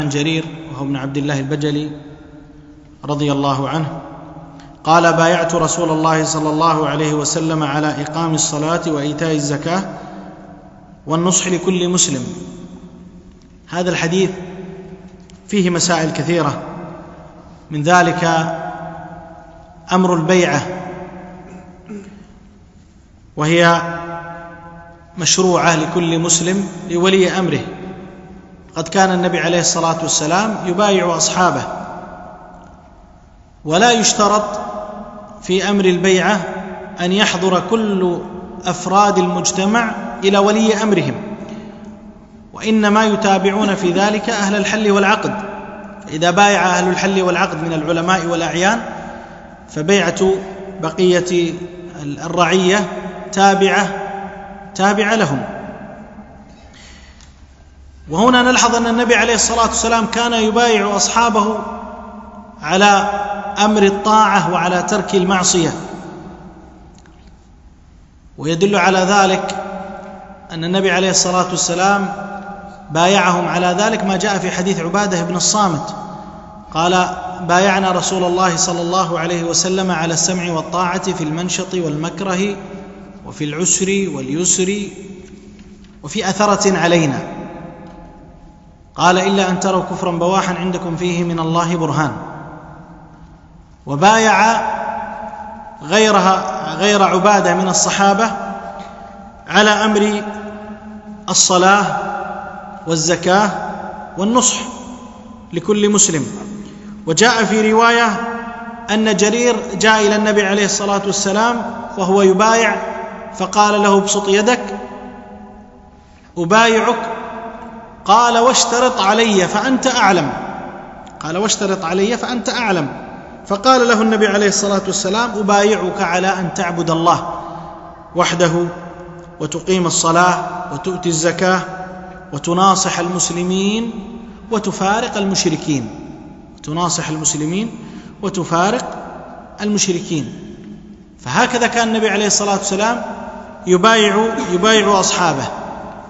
عن جرير وهو ابن عبد الله البجلي رضي الله عنه قال: بايعت رسول الله صلى الله عليه وسلم على إقام الصلاة وإيتاء الزكاة والنصح لكل مسلم. هذا الحديث فيه مسائل كثيرة، من ذلك أمر البيعة، وهي مشروعة لكل مسلم لولي أمره. قد كان النبي عليه الصلاة والسلام يبايع أصحابه، ولا يشترط في أمر البيعة أن يحضر كل أفراد المجتمع إلى ولي أمرهم، وإنما يتابعون في ذلك أهل الحل والعقد. إذا بايع أهل الحل والعقد من العلماء والأعيان فبيعة بقية الرعية تابعة لهم. وهنا نلحظ أن النبي عليه الصلاة والسلام كان يبايع أصحابه على أمر الطاعة وعلى ترك المعصية، ويدل على ذلك أن النبي عليه الصلاة والسلام بايعهم على ذلك ما جاء في حديث عبادة بن الصامت قال: بايعنا رسول الله صلى الله عليه وسلم على السمع والطاعة في المنشط والمكره وفي العسر واليسر وفي أثرة علينا، قال: إلا أن تروا كفرا بواحا عندكم فيه من الله برهان. وبايع غير عبادة من الصحابة على أمر الصلاة والزكاة والنصح لكل مسلم. وجاء في رواية أن جرير جاء إلى النبي عليه الصلاة والسلام وهو يبايع، فقال له: ابسط يدك أبايعك. قال: واشترط علي فأنت أعلم. فقال له النبي عليه الصلاة والسلام: أبايعك على أن تعبد الله وحده وتقيم الصلاة وتؤتي الزكاة وتناصح المسلمين وتفارق المشركين. فهكذا كان النبي عليه الصلاة والسلام يبايع أصحابه.